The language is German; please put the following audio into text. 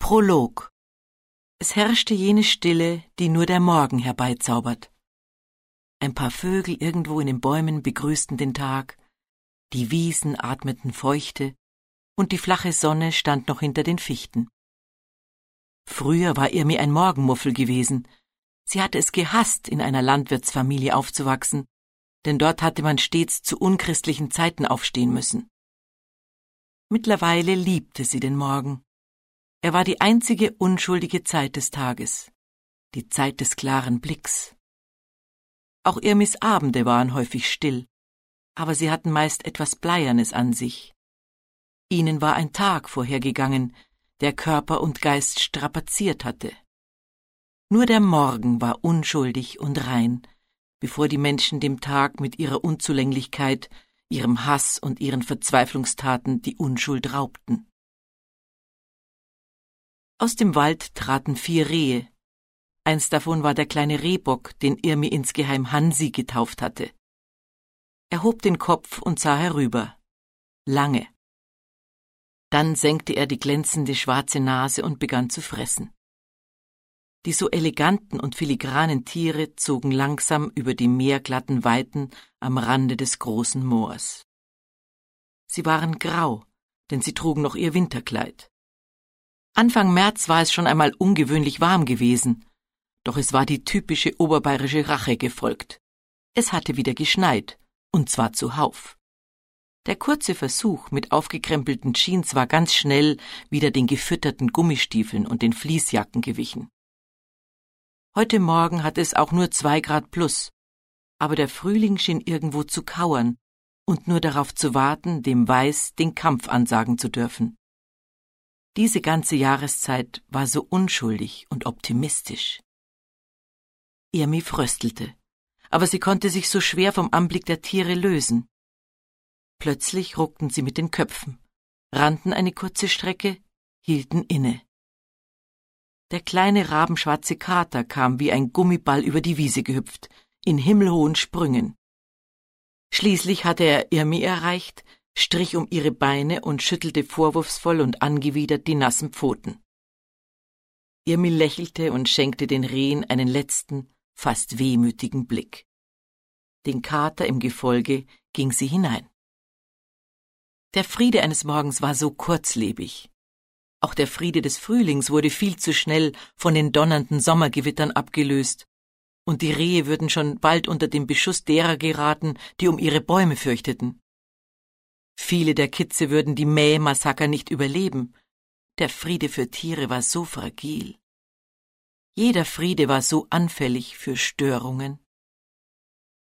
Prolog. Es herrschte jene Stille, die nur der Morgen herbeizaubert. Ein paar Vögel irgendwo in den Bäumen begrüßten den Tag, die Wiesen atmeten Feuchte und die flache Sonne stand noch hinter den Fichten. Früher war Irmi ein Morgenmuffel gewesen. Sie hatte es gehasst, in einer Landwirtsfamilie aufzuwachsen, denn dort hatte man stets zu unchristlichen Zeiten aufstehen müssen. Mittlerweile liebte sie den Morgen. Er war die einzige unschuldige Zeit des Tages, die Zeit des klaren Blicks. Auch Irmis Abende waren häufig still, aber sie hatten meist etwas Bleiernes an sich. Ihnen war ein Tag vorhergegangen, der Körper und Geist strapaziert hatte. Nur der Morgen war unschuldig und rein, bevor die Menschen dem Tag mit ihrer Unzulänglichkeit, ihrem Hass und ihren Verzweiflungstaten die Unschuld raubten. Aus dem Wald traten 4 Rehe. Eins davon war der kleine Rehbock, den Irmi insgeheim Hansi getauft hatte. Er hob den Kopf und sah herüber. Lange. Dann senkte er die glänzende schwarze Nase und begann zu fressen. Die so eleganten und filigranen Tiere zogen langsam über die meerglatten Weiten am Rande des großen Moors. Sie waren grau, denn sie trugen noch ihr Winterkleid. Anfang März war es schon einmal ungewöhnlich warm gewesen, doch es war die typische oberbayerische Rache gefolgt. Es hatte wieder geschneit, und zwar zuhauf. Der kurze Versuch mit aufgekrempelten Jeans war ganz schnell wieder den gefütterten Gummistiefeln und den Fließjacken gewichen. Heute Morgen hatte es auch nur 2 Grad plus, aber der Frühling schien irgendwo zu kauern und nur darauf zu warten, dem Weiß den Kampf ansagen zu dürfen. Diese ganze Jahreszeit war so unschuldig und optimistisch. Irmi fröstelte, aber sie konnte sich so schwer vom Anblick der Tiere lösen. Plötzlich ruckten sie mit den Köpfen, rannten eine kurze Strecke, hielten inne. Der kleine rabenschwarze Kater kam wie ein Gummiball über die Wiese gehüpft, in himmelhohen Sprüngen. Schließlich hatte er Irmi erreicht, strich um ihre Beine und schüttelte vorwurfsvoll und angewidert die nassen Pfoten. Irmi lächelte und schenkte den Rehen einen letzten, fast wehmütigen Blick. Den Kater im Gefolge ging sie hinein. Der Friede eines Morgens war so kurzlebig. Auch der Friede des Frühlings wurde viel zu schnell von den donnernden Sommergewittern abgelöst, und die Rehe würden schon bald unter den Beschuss derer geraten, die um ihre Bäume fürchteten. Viele der Kitze würden die Mähmassaker nicht überleben. Der Friede für Tiere war so fragil. Jeder Friede war so anfällig für Störungen.